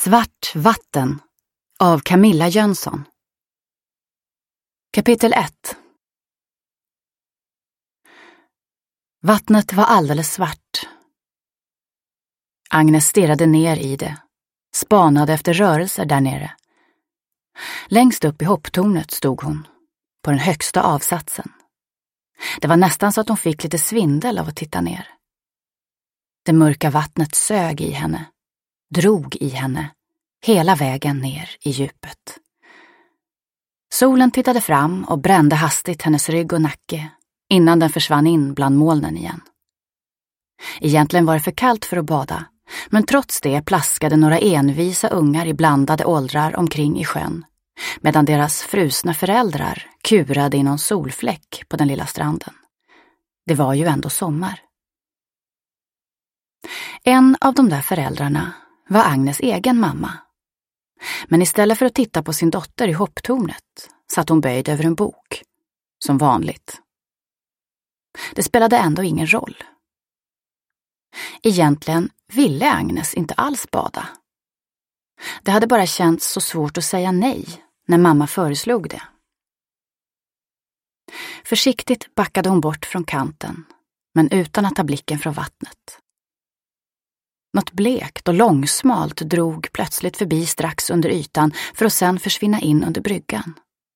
Svart vatten av Camilla Jönsson. Kapitel 1. Vattnet var alldeles svart. Agnes stirrade ner i det, spanade efter rörelser där nere. Längst upp i hopptornet stod hon, på den högsta avsatsen. Det var nästan så att hon fick lite svindel av att titta ner. Det mörka vattnet sög i henne, drog i henne, hela vägen ner i djupet. Solen tittade fram och brände hastigt hennes rygg och nacke innan den försvann in bland molnen igen. Egentligen var det för kallt för att bada, men trots det plaskade några envisa ungar i blandade åldrar omkring i sjön, medan deras frusna föräldrar kurade i någon solfläck på den lilla stranden. Det var ju ändå sommar. En av de där föräldrarna var Agnes egen mamma. Men istället för att titta på sin dotter i hopptornet satt hon böjd över en bok, som vanligt. Det spelade ändå ingen roll. Egentligen ville Agnes inte alls bada. Det hade bara känts så svårt att säga nej när mamma föreslog det. Försiktigt backade hon bort från kanten, men utan att ta blicken från vattnet. Något blekt och långsmalt drog plötsligt förbi strax under ytan för att sedan försvinna in under bryggan.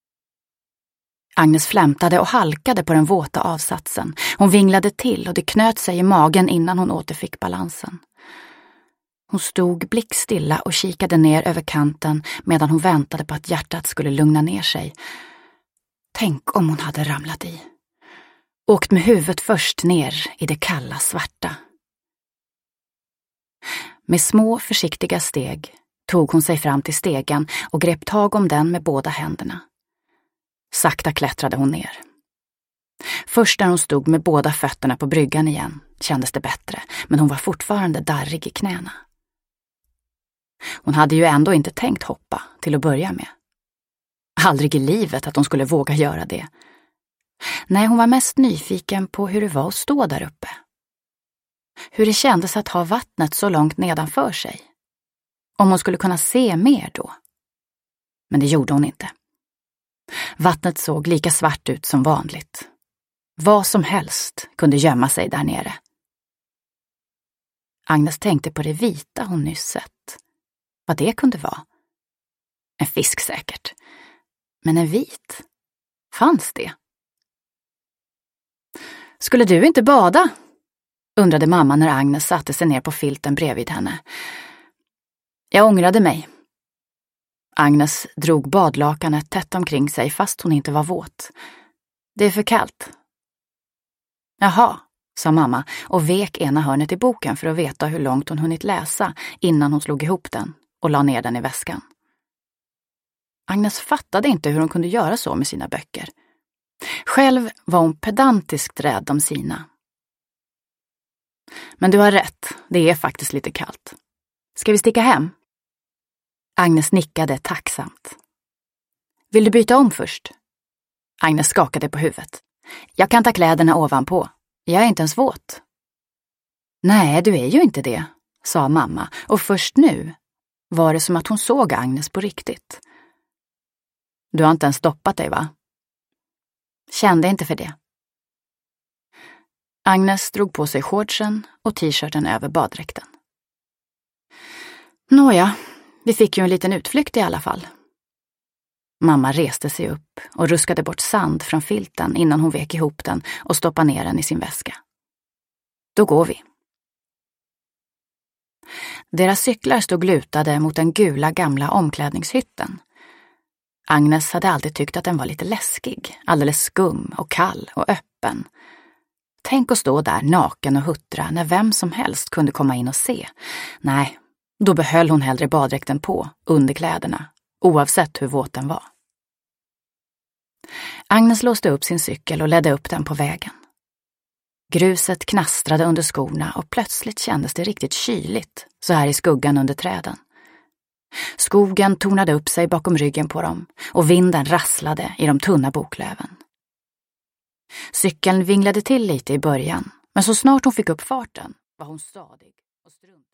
Agnes flämtade och halkade på den våta avsatsen. Hon vinglade till och det knöt sig i magen innan hon återfick balansen. Hon stod blickstilla och kikade ner över kanten medan hon väntade på att hjärtat skulle lugna ner sig. Tänk om hon hade ramlat i. Åkt med huvudet först ner i det kalla svarta. Med små försiktiga steg tog hon sig fram till stegen och grep tag om den med båda händerna. Sakta klättrade hon ner. Först när hon stod med båda fötterna på bryggan igen kändes det bättre, men hon var fortfarande darrig i knäna. Hon hade ju ändå inte tänkt hoppa till att börja med. Aldrig i livet att hon skulle våga göra det. Nej, hon var mest nyfiken på hur det var att stå där uppe. Hur det kändes att ha vattnet så långt nedanför sig. Om hon skulle kunna se mer då. Men det gjorde hon inte. Vattnet såg lika svart ut som vanligt. Vad som helst kunde gömma sig där nere. Agnes tänkte på det vita hon nyss sett. Vad det kunde vara. En fisk säkert. Men en vit? Fanns det? Skulle du inte bada? Undrade mamma när Agnes satte sig ner på filten bredvid henne. Jag ångrade mig. Agnes drog badlakanet tätt omkring sig fast hon inte var våt. Det är för kallt. Jaha, sa mamma och vek ena hörnet i boken för att veta hur långt hon hunnit läsa innan hon slog ihop den och la ner den i väskan. Agnes fattade inte hur hon kunde göra så med sina böcker. Själv var hon pedantiskt rädd om sina. Men du har rätt, det är faktiskt lite kallt. Ska vi sticka hem? Agnes nickade tacksamt. Vill du byta om först? Agnes skakade på huvudet. Jag kan ta kläderna ovanpå. Jag är inte ens våt. Nej, du är ju inte det, sa mamma. Och först nu var det som att hon såg Agnes på riktigt. Du har inte ens stoppat dig, va? Kände inte för det. Agnes drog på sig shortsen och t-shirten över baddräkten. Nåja, vi fick ju en liten utflykt i alla fall. Mamma reste sig upp och ruskade bort sand från filten innan hon vek ihop den och stoppade ner den i sin väska. Då går vi. Deras cyklar stod lutade mot den gula gamla omklädningshytten. Agnes hade alltid tyckt att den var lite läskig, alldeles skum och kall och öppen. Tänk att stå där naken och huttra när vem som helst kunde komma in och se. Nej, då behöll hon hellre baddräkten på, under kläderna, oavsett hur våt den var. Agnes låste upp sin cykel och ledde upp den på vägen. Gruset knastrade under skorna och plötsligt kändes det riktigt kyligt, så här i skuggan under träden. Skogen tornade upp sig bakom ryggen på dem och vinden rasslade i de tunna boklöven. Cykeln vinglade till lite i början, men så snart hon fick upp farten var hon stadig och struntade.